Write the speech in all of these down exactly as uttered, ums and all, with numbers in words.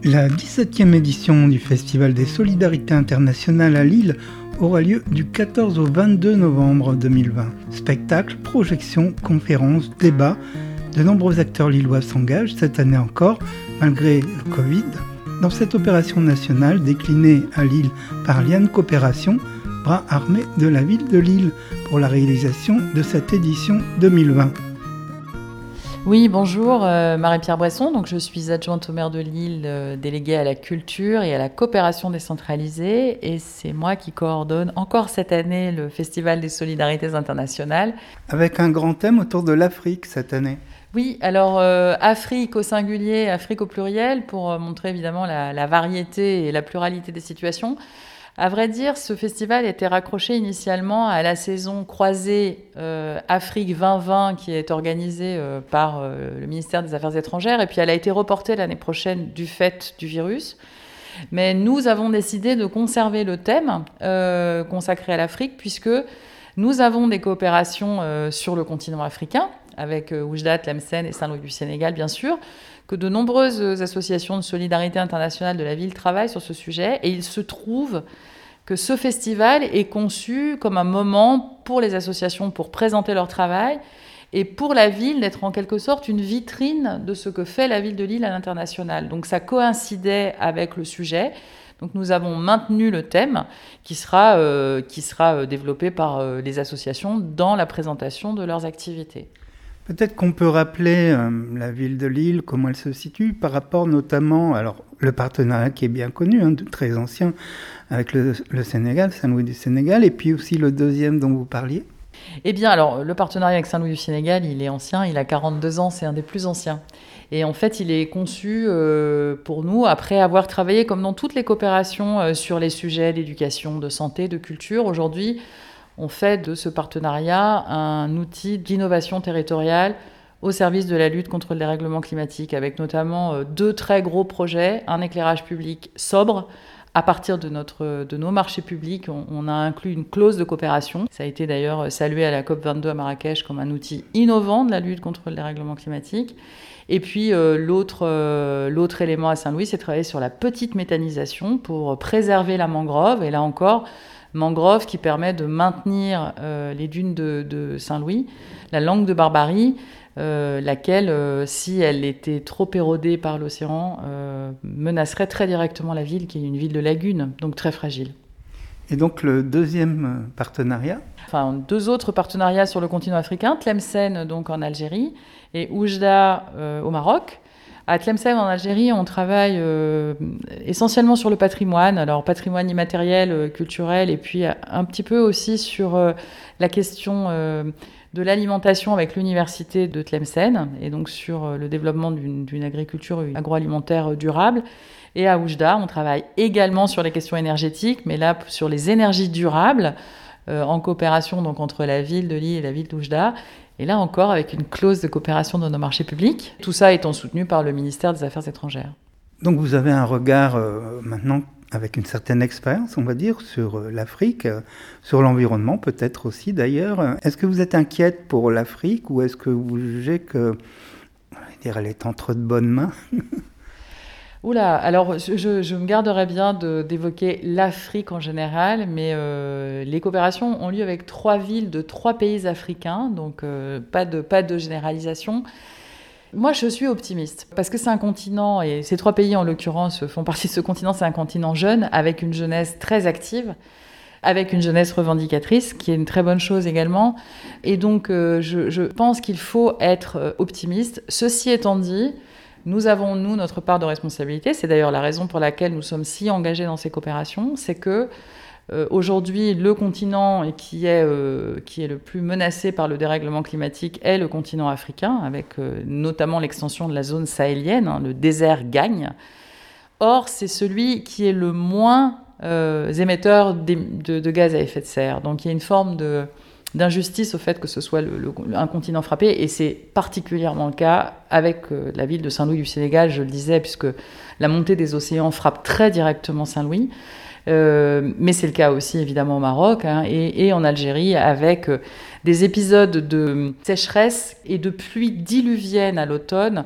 La dix-septième édition du Festival des Solidarités Internationales à Lille aura lieu du quatorze au vingt-deux novembre deux mille vingt. Spectacles, projections, conférences, débats, de nombreux acteurs lillois s'engagent cette année encore, malgré le Covid, dans cette opération nationale déclinée à Lille par Liane Coopération, bras armé de la ville de Lille, pour la réalisation de cette édition deux mille vingt. Oui, bonjour, euh, Marie-Pierre Boisson. Donc, je suis adjointe au maire de Lille, euh, déléguée à la culture et à la coopération décentralisée. Et c'est moi qui coordonne encore cette année le Festival des Solidarités Internationales. Avec un grand thème autour de l'Afrique cette année. Oui, alors euh, Afrique au singulier, Afrique au pluriel, pour euh, montrer évidemment la, la variété et la pluralité des situations. À vrai dire, ce festival était raccroché initialement à la saison croisée euh, Afrique vingt vingt qui est organisée euh, par euh, le ministère des Affaires étrangères, et puis elle a été reportée l'année prochaine du fait du virus. Mais nous avons décidé de conserver le thème euh, consacré à l'Afrique, puisque nous avons des coopérations euh, sur le continent africain, avec euh, Oujda, Tlemcen et Saint-Louis du Sénégal, bien sûr, que de nombreuses associations de solidarité internationale de la ville travaillent sur ce sujet. Et il se trouve que ce festival est conçu comme un moment pour les associations pour présenter leur travail et pour la ville d'être en quelque sorte une vitrine de ce que fait la ville de Lille à l'international. Donc ça coïncidait avec le sujet. Donc nous avons maintenu le thème qui sera, euh, qui sera développé par euh, les associations dans la présentation de leurs activités. Peut-être qu'on peut rappeler euh, la ville de Lille, comment elle se situe par rapport notamment, alors le partenariat qui est bien connu, hein, très ancien, avec le, le Sénégal, Saint-Louis du Sénégal, et puis aussi le deuxième dont vous parliez. Eh bien, alors, le partenariat avec Saint-Louis du Sénégal, il est ancien, il a quarante-deux ans, c'est un des plus anciens. Et en fait, il est conçu euh, pour nous, après avoir travaillé, comme dans toutes les coopérations, euh, sur les sujets d'éducation, de santé, de culture. Aujourd'hui, on fait de ce partenariat un outil d'innovation territoriale au service de la lutte contre le dérèglement climatique, avec notamment euh, deux très gros projets, un éclairage public sobre. À partir de, notre, de nos marchés publics, on, on a inclus une clause de coopération. Ça a été d'ailleurs salué à la COP vingt-deux à Marrakech comme un outil innovant de la lutte contre le dérèglement climatique. Et puis euh, l'autre, euh, l'autre élément à Saint-Louis, c'est de travailler sur la petite méthanisation pour préserver la mangrove. Et là encore, mangrove qui permet de maintenir euh, les dunes de, de Saint-Louis, la langue de Barbarie, Euh, laquelle, euh, si elle était trop érodée par l'océan, euh, menacerait très directement la ville, qui est une ville de lagune, donc très fragile. Et donc le deuxième partenariat ? Enfin, deux autres partenariats sur le continent africain, Tlemcen donc en Algérie et Oujda euh, au Maroc. À Tlemcen en Algérie, on travaille euh, essentiellement sur le patrimoine, alors patrimoine immatériel, euh, culturel, et puis un petit peu aussi sur euh, la question euh, de l'alimentation avec l'université de Tlemcen, et donc sur le développement d'une, d'une agriculture agroalimentaire durable. Et à Oujda, on travaille également sur les questions énergétiques, mais là sur les énergies durables, euh, en coopération donc entre la ville de Lille et la ville d'Oujda, et là encore avec une clause de coopération dans nos marchés publics, tout ça étant soutenu par le ministère des Affaires étrangères. Donc vous avez un regard euh, maintenant avec une certaine expérience, on va dire, sur l'Afrique, sur l'environnement peut-être aussi d'ailleurs. Est-ce que vous êtes inquiète pour l'Afrique ou est-ce que vous jugez que, on va dire, elle est entre de bonnes mains ? Oula, alors je, je me garderais bien de, d'évoquer l'Afrique en général, mais euh, les coopérations ont lieu avec trois villes de trois pays africains, donc euh, pas de, pas de généralisation. Moi, je suis optimiste, parce que c'est un continent, et ces trois pays, en l'occurrence, font partie de ce continent, c'est un continent jeune, avec une jeunesse très active, avec une jeunesse revendicatrice, qui est une très bonne chose également. Et donc, euh, je, je pense qu'il faut être optimiste. Ceci étant dit, nous avons, nous, notre part de responsabilité. C'est d'ailleurs la raison pour laquelle nous sommes si engagés dans ces coopérations, c'est que Euh, aujourd'hui, le continent qui est, euh, qui est le plus menacé par le dérèglement climatique est le continent africain, avec euh, notamment l'extension de la zone sahélienne, hein, le désert gagne. Or, c'est celui qui est le moins euh, émetteur de, de, de gaz à effet de serre. Donc, il y a une forme de, d'injustice au fait que ce soit le, le, un continent frappé, et c'est particulièrement le cas avec euh, la ville de Saint-Louis du Sénégal, je le disais, puisque la montée des océans frappe très directement Saint-Louis. Euh, mais c'est le cas aussi évidemment au Maroc, hein, et, et en Algérie, avec euh, des épisodes de sécheresse et de pluie diluvienne à l'automne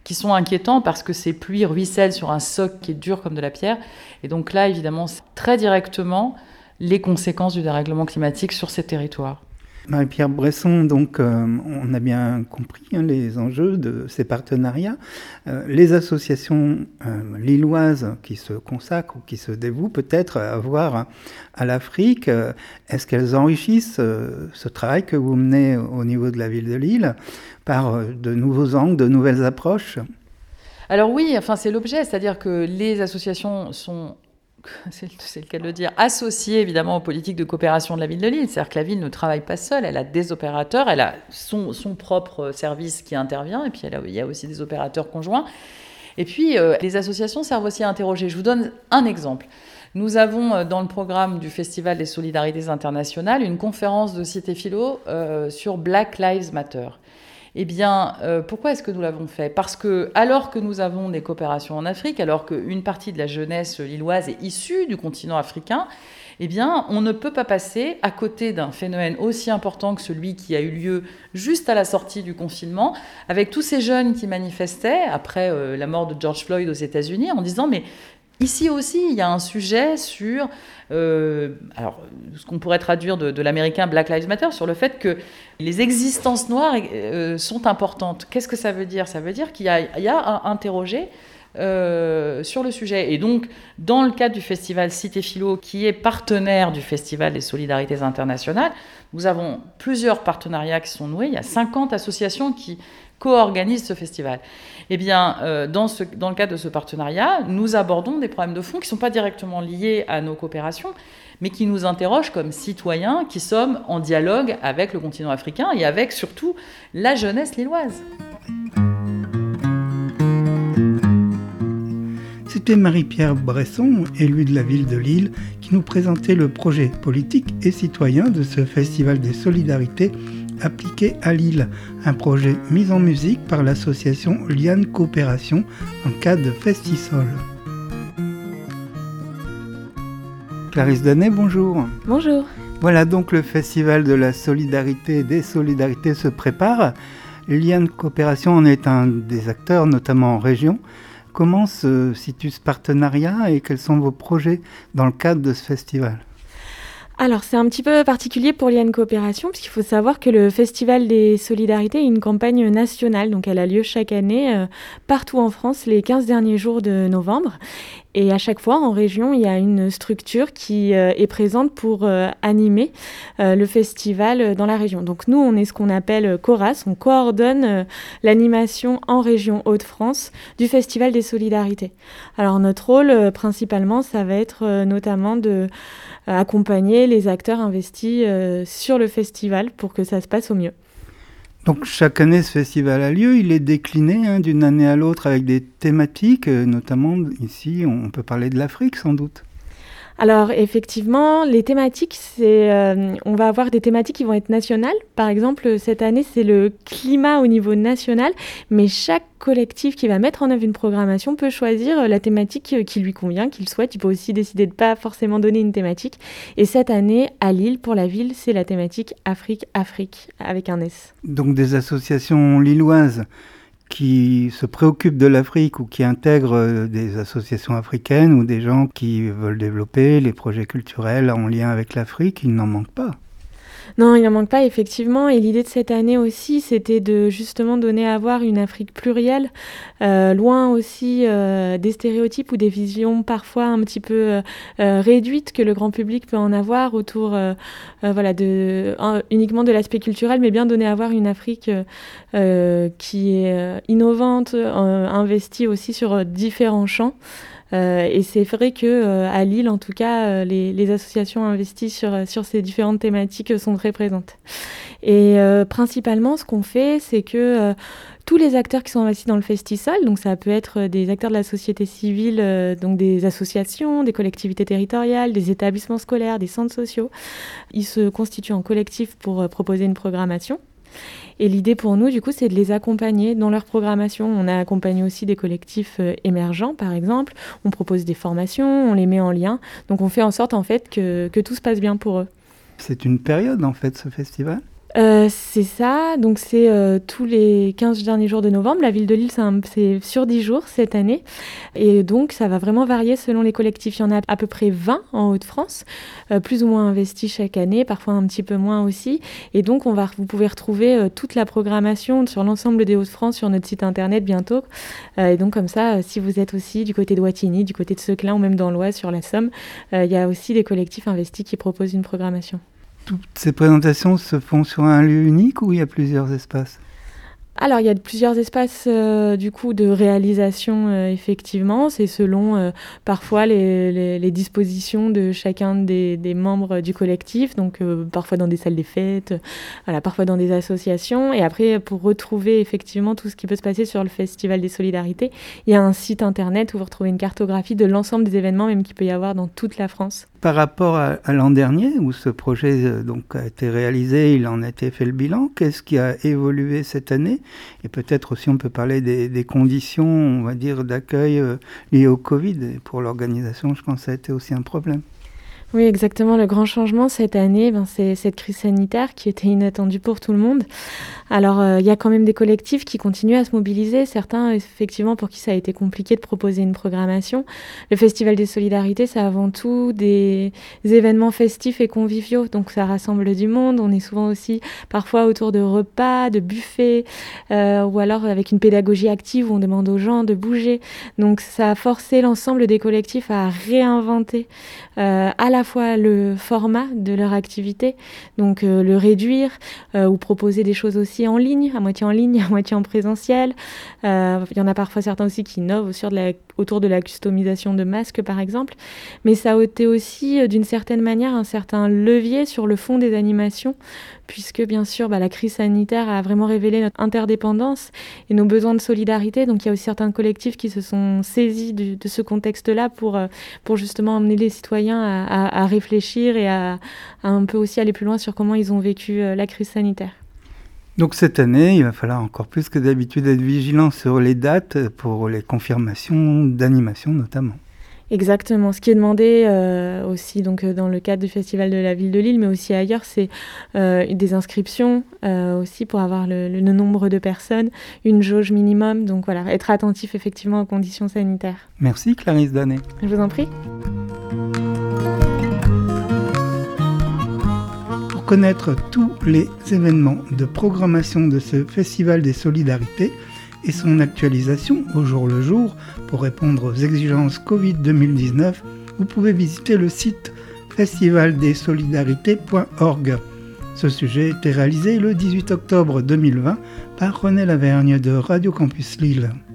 qui sont inquiétants parce que ces pluies ruissellent sur un socle qui est dur comme de la pierre. Et donc là, évidemment, c'est très directement les conséquences du dérèglement climatique sur ces territoires. Marie-Pierre Bresson, donc euh, on a bien compris hein, les enjeux de ces partenariats. Euh, les associations euh, lilloises qui se consacrent ou qui se dévouent peut-être à voir à l'Afrique, euh, est-ce qu'elles enrichissent euh, ce travail que vous menez au niveau de la ville de Lille par euh, de nouveaux angles, de nouvelles approches ? Alors oui, enfin c'est l'objet, c'est-à-dire que les associations sont... C'est, c'est le cas de le dire, associée évidemment aux politiques de coopération de la ville de Lille. C'est-à-dire que la ville ne travaille pas seule, elle a des opérateurs, elle a son, son propre service qui intervient, et puis elle a, il y a aussi des opérateurs conjoints. Et puis, euh, les associations servent aussi à interroger. Je vous donne un exemple. Nous avons, dans le programme du Festival des Solidarités Internationales, une conférence de Cité Philo euh, sur Black Lives Matter. Eh bien, euh, pourquoi est-ce que nous l'avons fait ? Parce que, alors que nous avons des coopérations en Afrique, alors qu'une partie de la jeunesse lilloise est issue du continent africain, eh bien, on ne peut pas passer à côté d'un phénomène aussi important que celui qui a eu lieu juste à la sortie du confinement, avec tous ces jeunes qui manifestaient après euh, la mort de George Floyd aux États-Unis, en disant « mais ici aussi, il y a un sujet sur euh, alors, ce qu'on pourrait traduire de, de l'américain Black Lives Matter, sur le fait que les existences noires euh, sont importantes. Qu'est-ce que ça veut dire ? Ça veut dire qu'il y a, il y a à interroger euh, sur le sujet. Et donc, dans le cadre du festival Cité Philo, qui est partenaire du Festival des Solidarités Internationales, nous avons plusieurs partenariats qui sont noués. Il y a cinquante associations qui co-organisent ce festival. Eh bien, euh, dans, ce, dans le cadre de ce partenariat, nous abordons des problèmes de fond qui ne sont pas directement liés à nos coopérations, mais qui nous interrogent comme citoyens qui sommes en dialogue avec le continent africain et avec surtout la jeunesse lilloise. C'était Marie-Pierre Bresson, élue de la ville de Lille, qui nous présentait le projet politique et citoyen de ce Festival des Solidarités appliqué à Lille, un projet mis en musique par l'association Liane Coopération dans le cadre de Festisol. Clarisse Danet, bonjour. Bonjour. Voilà donc le Festival de la Solidarité et des Solidarités se prépare. Liane Coopération en est un des acteurs, notamment en région. Comment se situe ce partenariat et quels sont vos projets dans le cadre de ce festival ? Alors, c'est un petit peu particulier pour Liane Coopération, puisqu'il faut savoir que le Festival des Solidarités est une campagne nationale. Donc, elle a lieu chaque année euh, partout en France, les quinze derniers jours de novembre. Et à chaque fois, en région, il y a une structure qui euh, est présente pour euh, animer euh, le festival dans la région. Donc, nous, on est ce qu'on appelle CORAS. On coordonne euh, l'animation en région Hauts-de-France du Festival des Solidarités. Alors, notre rôle, euh, principalement, ça va être euh, notamment de accompagner les acteurs investis euh, sur le festival pour que ça se passe au mieux. Donc chaque année ce festival a lieu, il est décliné hein, d'une année à l'autre avec des thématiques, euh, notamment ici on peut parler de l'Afrique sans doute. Alors effectivement, les thématiques, c'est, euh, on va avoir des thématiques qui vont être nationales. Par exemple, cette année, c'est le climat au niveau national, mais chaque collectif qui va mettre en œuvre une programmation peut choisir la thématique qui lui convient, qu'il souhaite. Il peut aussi décider de ne pas forcément donner une thématique. Et cette année, à Lille, pour la ville, c'est la thématique Afrique-Afrique, avec un S. Donc des associations lilloises qui se préoccupent de l'Afrique ou qui intègrent des associations africaines ou des gens qui veulent développer les projets culturels en lien avec l'Afrique, il n'en manque pas. Non, il n'en manque pas, effectivement. Et l'idée de cette année aussi, c'était de justement donner à voir une Afrique plurielle, euh, loin aussi euh, des stéréotypes ou des visions parfois un petit peu euh, euh, réduites que le grand public peut en avoir autour euh, euh, voilà, de, un, uniquement de l'aspect culturel, mais bien donner à voir une Afrique euh, qui est euh, innovante, euh, investie aussi sur euh, différents champs. Euh, et c'est vrai que euh, à Lille, en tout cas, euh, les, les associations investies sur, sur ces différentes thématiques sont très présentes. Et euh, principalement, ce qu'on fait, c'est que euh, tous les acteurs qui sont investis dans le Festisol, donc ça peut être des acteurs de la société civile, euh, donc des associations, des collectivités territoriales, des établissements scolaires, des centres sociaux, ils se constituent en collectif pour euh, proposer une programmation. Et l'idée pour nous, du coup, c'est de les accompagner dans leur programmation. On a accompagné aussi des collectifs euh, émergents, par exemple. On propose des formations, on les met en lien. Donc, on fait en sorte, en fait, que, que tout se passe bien pour eux. C'est une période, en fait, ce festival ? Euh, c'est ça, donc c'est euh, tous les quinze derniers jours de novembre. La ville de Lille, c'est, un, c'est sur dix jours cette année. Et donc, ça va vraiment varier selon les collectifs. Il y en a à peu près vingt en Hauts-de-France, euh, plus ou moins investis chaque année, parfois un petit peu moins aussi. Et donc, on va, vous pouvez retrouver euh, toute la programmation sur l'ensemble des Hauts-de-France sur notre site internet bientôt. Euh, et donc, comme ça, euh, si vous êtes aussi du côté de Wattignies, du côté de Seclin ou même dans l'Oise, sur la Somme, euh, il y a aussi des collectifs investis qui proposent une programmation. Toutes ces présentations se font sur un lieu unique ou il y a plusieurs espaces ? Alors, il y a plusieurs espaces euh, du coup de réalisation, euh, effectivement. C'est selon euh, parfois les, les, les dispositions de chacun des, des membres du collectif. Donc, euh, parfois dans des salles des fêtes, euh, voilà, parfois dans des associations. Et après, pour retrouver effectivement tout ce qui peut se passer sur le Festival des Solidarités, il y a un site internet où vous retrouvez une cartographie de l'ensemble des événements, même qu'il peut y avoir dans toute la France. Par rapport à, à l'an dernier, où ce projet euh, donc, a été réalisé, il en a été fait le bilan, qu'est-ce qui a évolué cette année ? Et peut-être aussi on peut parler des, des conditions, on va dire, d'accueil euh, liées au Covid. Et pour l'organisation, je pense que ça a été aussi un problème. Oui, exactement. Le grand changement cette année, ben, c'est cette crise sanitaire qui était inattendue pour tout le monde. Alors, il euh, y a quand même des collectifs qui continuent à se mobiliser. Certains, effectivement, pour qui ça a été compliqué de proposer une programmation. Le Festival des Solidarités, c'est avant tout des événements festifs et conviviaux. Donc, ça rassemble du monde. On est souvent aussi parfois autour de repas, de buffets, euh, ou alors avec une pédagogie active où on demande aux gens de bouger. Donc, ça a forcé l'ensemble des collectifs à réinventer euh, à la fois le format de leur activité, donc euh, le réduire, euh, ou proposer des choses aussi en ligne, à moitié en ligne, à moitié en présentiel. Euh, il y en a parfois certains aussi qui innovent sur de la, autour de la customisation de masques, par exemple. Mais ça a été aussi, euh, d'une certaine manière, un certain levier sur le fond des animations, puisque, bien sûr, bah, la crise sanitaire a vraiment révélé notre interdépendance et nos besoins de solidarité. Donc, il y a aussi certains collectifs qui se sont saisis de, de ce contexte-là pour, euh, pour justement emmener les citoyens à, à, à réfléchir et à, à un peu aussi aller plus loin sur comment ils ont vécu euh, la crise sanitaire. Donc cette année, il va falloir encore plus que d'habitude être vigilant sur les dates pour les confirmations d'animation notamment. Exactement. Ce qui est demandé euh, aussi donc, euh, dans le cadre du Festival de la Ville de Lille, mais aussi ailleurs, c'est euh, des inscriptions euh, aussi pour avoir le, le nombre de personnes, une jauge minimum. Donc voilà, être attentif effectivement aux conditions sanitaires. Merci Clarisse Danet. Je vous en prie. Pour connaître tous les événements de programmation de ce Festival des Solidarités, et son actualisation au jour le jour pour répondre aux exigences covid deux mille dix-neuf, vous pouvez visiter le site festival des solidarités point org. Ce sujet était réalisé le dix-huit octobre deux mille vingt par René Lavergne de Radio Campus Lille.